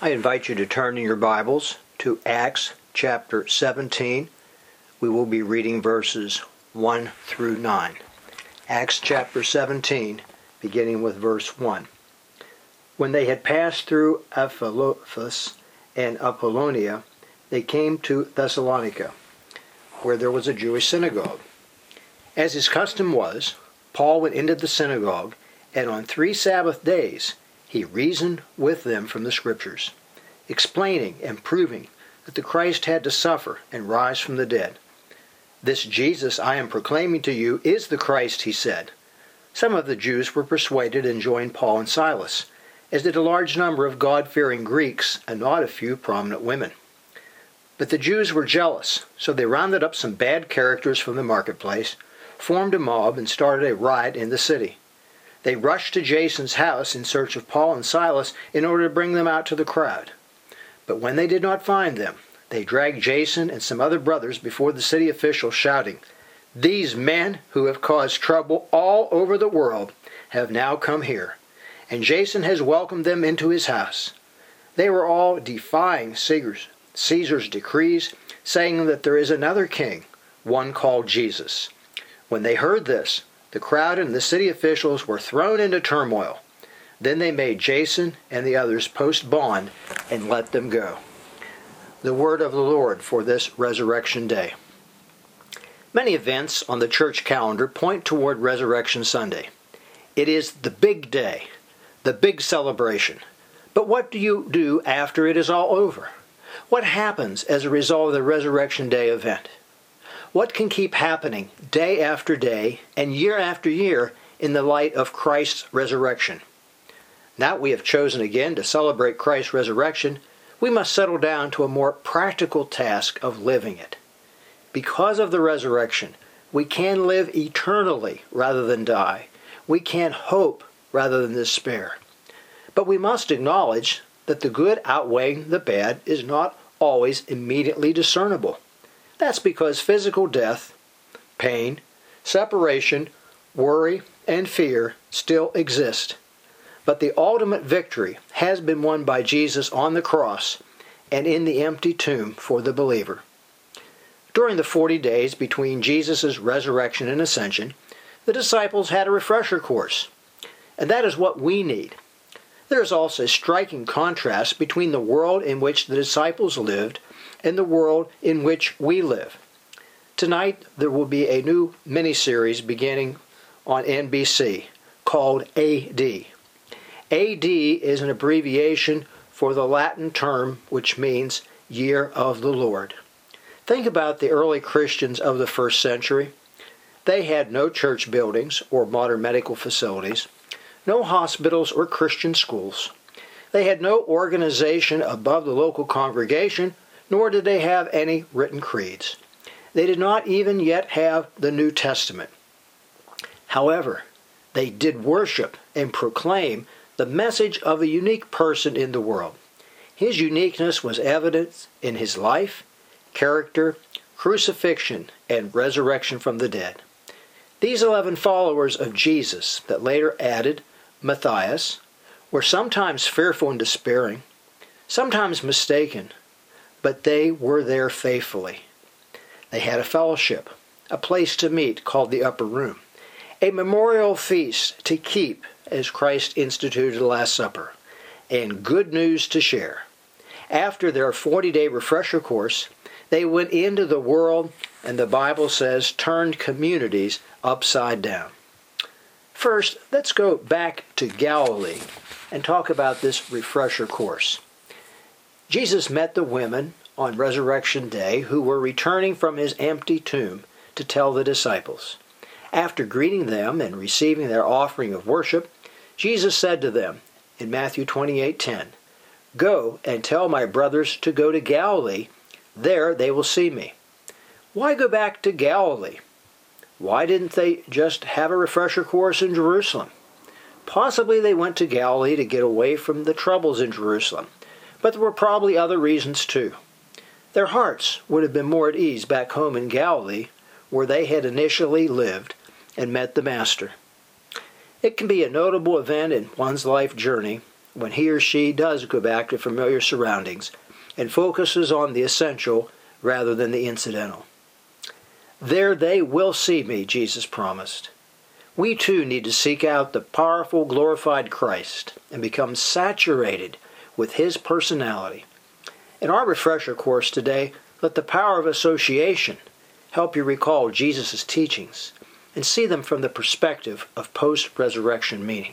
I invite you to turn in your Bibles to Acts chapter 17. We will be reading verses 1 through 9. Acts chapter 17, beginning with verse 1. When they had passed through Amphipolis and Apollonia, they came to Thessalonica, where there was a Jewish synagogue. As his custom was, Paul went into the synagogue, and on 3 Sabbath days he reasoned with them from the Scriptures, explaining and proving that the Christ had to suffer and rise from the dead. "This Jesus I am proclaiming to you is the Christ," he said. Some of the Jews were persuaded and joined Paul and Silas, as did a large number of God-fearing Greeks and not a few prominent women. But the Jews were jealous, so they rounded up some bad characters from the marketplace, formed a mob, and started a riot in the city. They rushed to Jason's house in search of Paul and Silas in order to bring them out to the crowd. But when they did not find them, they dragged Jason and some other brothers before the city officials, shouting, "These men who have caused trouble all over the world have now come here, and Jason has welcomed them into his house." They were all defying Caesar's decrees, saying that there is another king, one called Jesus. When they heard this, the crowd and the city officials were thrown into turmoil. Then they made Jason and the others post bond and let them go. The word of the Lord for this Resurrection Day. Many events on the church calendar point toward Resurrection Sunday. It is the big day, the big celebration. But what do you do after it is all over? What happens as a result of the Resurrection Day event? What can keep happening day after day and year after year in the light of Christ's resurrection? Now we have chosen again to celebrate Christ's resurrection, we must settle down to a more practical task of living it. Because of the resurrection, we can live eternally rather than die. We can hope rather than despair. But we must acknowledge that the good outweighing the bad is not always immediately discernible. That's because physical death, pain, separation, worry, and fear still exist. But the ultimate victory has been won by Jesus on the cross and in the empty tomb for the believer. During the 40 days between Jesus' resurrection and ascension, the disciples had a refresher course. And that is what we need. There is also a striking contrast between the world in which the disciples lived and the world in which we live. Tonight there will be a new mini-series beginning on NBC called AD. AD is an abbreviation for the Latin term which means Year of the Lord. Think about the early Christians of the first century. They had no church buildings or modern medical facilities, no hospitals or Christian schools. They had no organization above the local congregation, nor did they have any written creeds. They did not even yet have the New Testament. However, they did worship and proclaim the message of a unique person in the world. His uniqueness was evident in his life, character, crucifixion, and resurrection from the dead. These 11 followers of Jesus that later added Matthias were sometimes fearful and despairing, sometimes mistaken, but they were there faithfully. They had a fellowship, a place to meet called the Upper Room, a memorial feast to keep as Christ instituted the Last Supper, and good news to share. After their 40-day refresher course, they went into the world and the Bible says turned communities upside down. First, let's go back to Galilee and talk about this refresher course. Jesus met the women on Resurrection Day who were returning from his empty tomb to tell the disciples. After greeting them and receiving their offering of worship, Jesus said to them in Matthew 28:10, "Go and tell my brothers to go to Galilee. There they will see me." Why go back to Galilee? Why didn't they just have a refresher course in Jerusalem? Possibly they went to Galilee to get away from the troubles in Jerusalem, but there were probably other reasons too. Their hearts would have been more at ease back home in Galilee, where they had initially lived and met the Master. It can be a notable event in one's life journey when he or she does go back to familiar surroundings and focuses on the essential rather than the incidental. There they will see me, Jesus promised. We too need to seek out the powerful, glorified Christ and become saturated with his personality. In our refresher course today, let the power of association help you recall Jesus' teachings and see them from the perspective of post-resurrection meaning.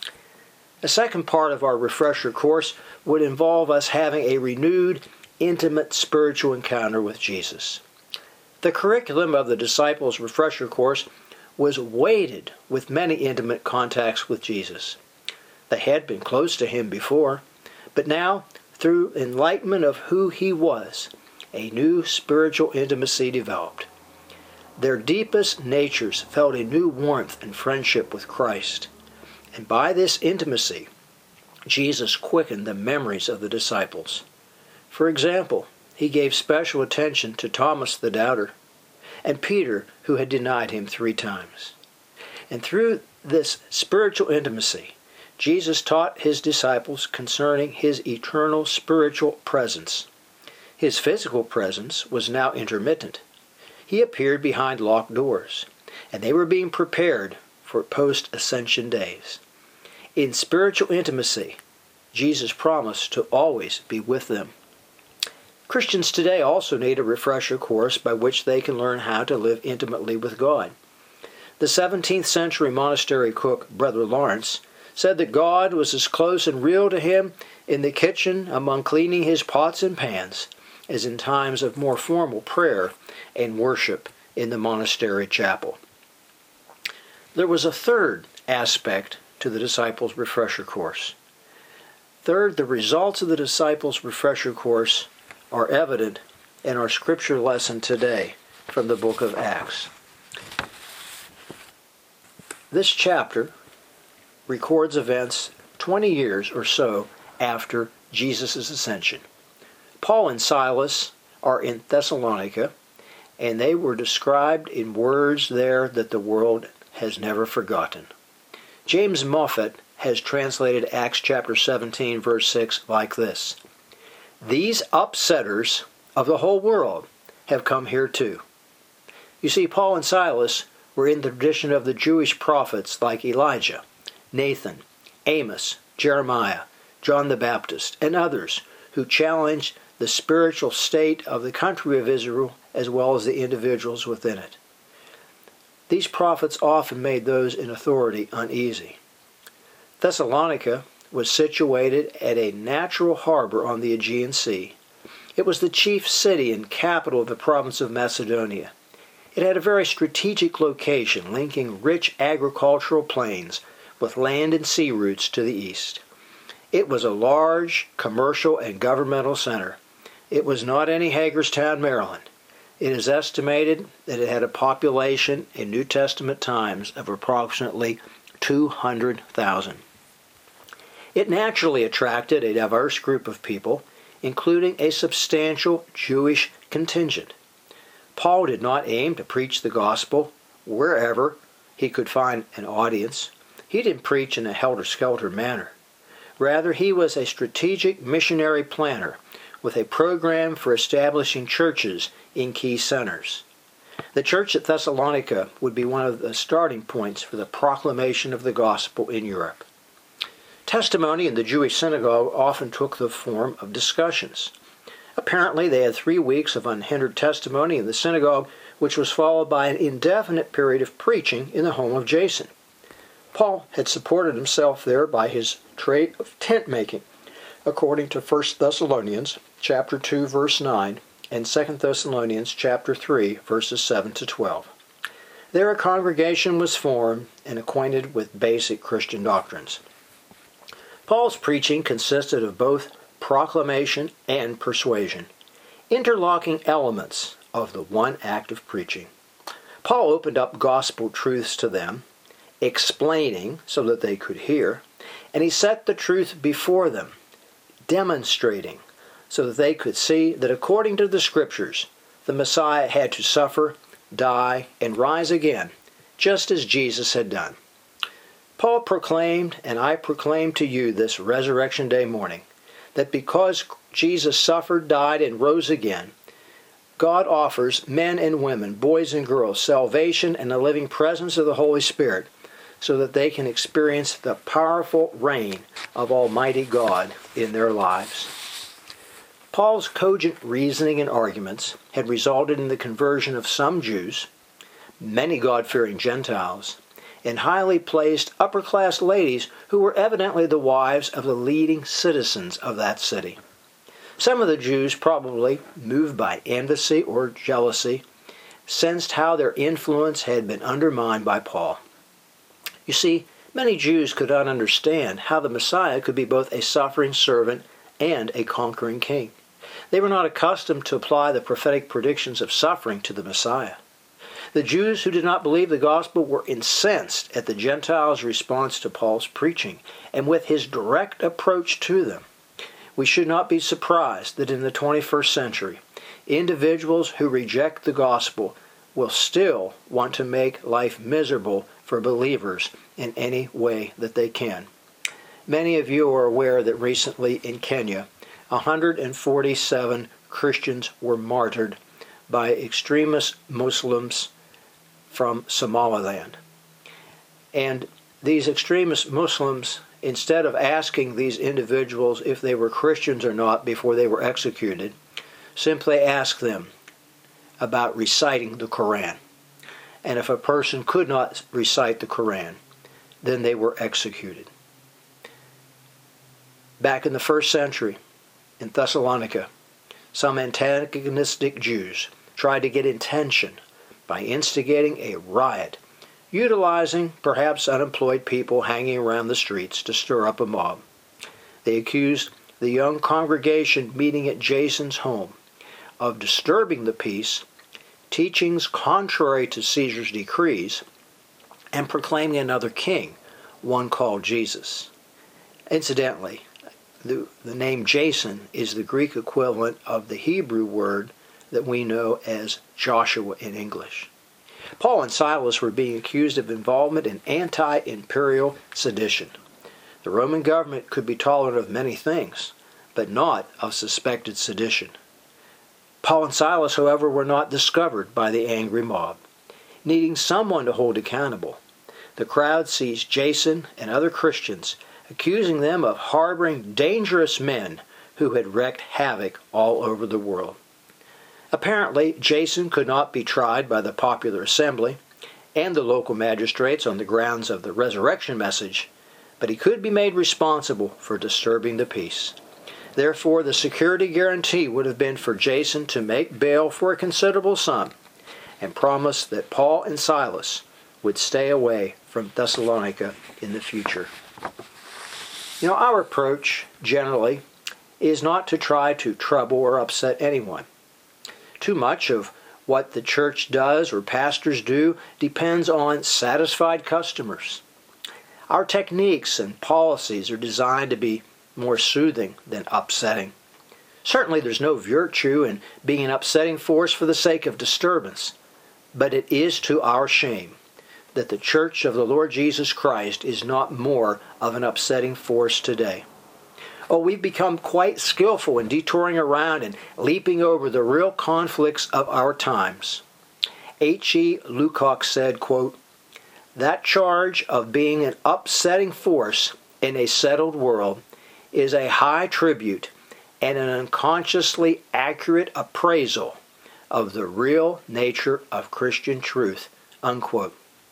The second part of our refresher course would involve us having a renewed, intimate spiritual encounter with Jesus. The curriculum of the disciples' refresher course was weighted with many intimate contacts with Jesus. They had been close to him before, but now, through enlightenment of who he was, a new spiritual intimacy developed. Their deepest natures felt a new warmth and friendship with Christ. And by this intimacy, Jesus quickened the memories of the disciples. For example, he gave special attention to Thomas the doubter and Peter, who had denied him 3 times. And through this spiritual intimacy, Jesus taught his disciples concerning his eternal spiritual presence. His physical presence was now intermittent. He appeared behind locked doors, and they were being prepared for post-ascension days. In spiritual intimacy, Jesus promised to always be with them. Christians today also need a refresher course by which they can learn how to live intimately with God. The 17th century monastery cook, Brother Lawrence, said that God was as close and real to him in the kitchen among cleaning his pots and pans as in times of more formal prayer and worship in the monastery chapel. There was a third aspect to the disciples' refresher course. Third, the results of the disciples' refresher course are evident in our scripture lesson today from the book of Acts. This chapter records events 20 years or so after Jesus' ascension. Paul and Silas are in Thessalonica, and they were described in words there that the world has never forgotten. James Moffat has translated Acts chapter 17, verse 6 like this: "These upsetters of the whole world have come here too." You see, Paul and Silas were in the tradition of the Jewish prophets like Elijah, Nathan, Amos, Jeremiah, John the Baptist, and others who challenged the spiritual state of the country of Israel as well as the individuals within it. These prophets often made those in authority uneasy. Thessalonica was situated at a natural harbor on the Aegean Sea. It was the chief city and capital of the province of Macedonia. It had a very strategic location linking rich agricultural plains with land and sea routes to the east. It was a large commercial and governmental center. It was not any Hagerstown, Maryland. It is estimated that it had a population in New Testament times of approximately 200,000. It naturally attracted a diverse group of people, including a substantial Jewish contingent. Paul did not aim to preach the gospel wherever he could find an audience. He didn't preach in a helter-skelter manner. Rather, he was a strategic missionary planner with a program for establishing churches in key centers. The church at Thessalonica would be one of the starting points for the proclamation of the gospel in Europe. Testimony in the Jewish synagogue often took the form of discussions. Apparently, they had 3 weeks of unhindered testimony in the synagogue, which was followed by an indefinite period of preaching in the home of Jason. Paul had supported himself there by his trade of tent making, according to 1 Thessalonians chapter 2, verse 9, and 2 Thessalonians chapter 3, verses 7 to 12. There a congregation was formed and acquainted with basic Christian doctrines. Paul's preaching consisted of both proclamation and persuasion, interlocking elements of the one act of preaching. Paul opened up gospel truths to them, explaining so that they could hear, and he set the truth before them, demonstrating so that they could see that according to the Scriptures, the Messiah had to suffer, die, and rise again, just as Jesus had done. Paul proclaimed, and I proclaim to you this Resurrection Day morning, that because Jesus suffered, died, and rose again, God offers men and women, boys and girls, salvation and the living presence of the Holy Spirit so that they can experience the powerful reign of Almighty God in their lives. Paul's cogent reasoning and arguments had resulted in the conversion of some Jews, many God-fearing Gentiles, and highly placed upper-class ladies who were evidently the wives of the leading citizens of that city. Some of the Jews, probably moved by envy or jealousy, sensed how their influence had been undermined by Paul. You see, many Jews could not understand how the Messiah could be both a suffering servant and a conquering king. They were not accustomed to apply the prophetic predictions of suffering to the Messiah. The Jews who did not believe the gospel were incensed at the Gentiles' response to Paul's preaching and with his direct approach to them. We should not be surprised that in the 21st century, individuals who reject the gospel will still want to make life miserable for believers in any way that they can. Many of you are aware that recently in Kenya, 147 Christians were martyred by extremist Muslims from Somaliland. And these extremist Muslims, instead of asking these individuals if they were Christians or not before they were executed, simply asked them about reciting the Quran. And if a person could not recite the Quran, then they were executed. Back in the 1st century, in Thessalonica, some antagonistic Jews tried to get attention by instigating a riot, utilizing perhaps unemployed people hanging around the streets to stir up a mob. They accused the young congregation meeting at Jason's home of disturbing the peace, teachings contrary to Caesar's decrees, and proclaiming another king, one called Jesus. Incidentally, the name Jason is the Greek equivalent of the Hebrew word that we know as Joshua in English. Paul and Silas were being accused of involvement in anti-imperial sedition. The Roman government could be tolerant of many things, but not of suspected sedition. Paul and Silas, however, were not discovered by the angry mob. Needing someone to hold accountable, the crowd seized Jason and other Christians, accusing them of harboring dangerous men who had wreaked havoc all over the world. Apparently, Jason could not be tried by the popular assembly and the local magistrates on the grounds of the resurrection message, but he could be made responsible for disturbing the peace. Therefore, the security guarantee would have been for Jason to make bail for a considerable sum and promise that Paul and Silas would stay away from Thessalonica in the future. You know, our approach, generally, is not to try to trouble or upset anyone. Too much of what the church does or pastors do depends on satisfied customers. Our techniques and policies are designed to be more soothing than upsetting. Certainly there's no virtue in being an upsetting force for the sake of disturbance, but it is to our shame that the Church of the Lord Jesus Christ is not more of an upsetting force today. Oh, we've become quite skillful in detouring around and leaping over the real conflicts of our times. H.E. Lukács said, quote, "That charge of being an upsetting force in a settled world is a high tribute and an unconsciously accurate appraisal of the real nature of Christian truth," unquote.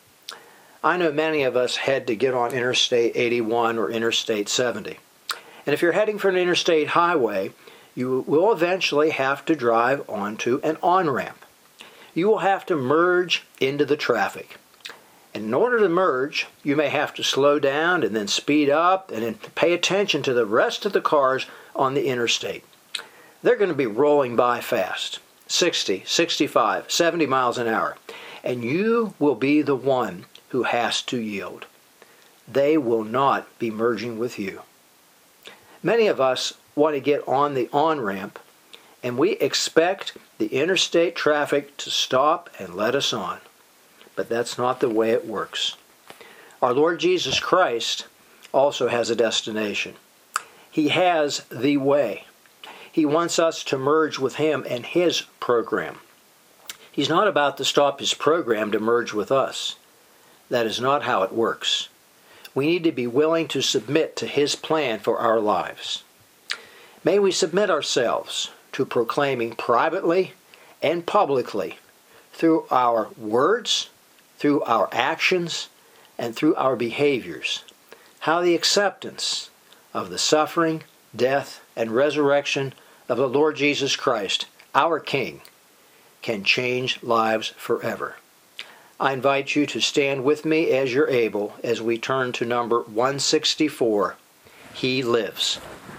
I know many of us had to get on Interstate 81 or Interstate 70. And if you're heading for an interstate highway, you will eventually have to drive onto an on-ramp. You will have to merge into the traffic. And in order to merge, you may have to slow down and then speed up and then pay attention to the rest of the cars on the interstate. They're going to be rolling by fast, 60, 65, 70 miles an hour. And you will be the one who has to yield. They will not be merging with you. Many of us want to get on the on-ramp, and we expect the interstate traffic to stop and let us on. But that's not the way it works. Our Lord Jesus Christ also has a destination. He has the way. He wants us to merge with Him and His program. He's not about to stop His program to merge with us. That is not how it works. We need to be willing to submit to His plan for our lives. May we submit ourselves to proclaiming privately and publicly, through our words, through our actions, and through our behaviors, how the acceptance of the suffering, death, and resurrection of the Lord Jesus Christ, our King, can change lives forever. I invite you to stand with me as you're able as we turn to number 164, He Lives.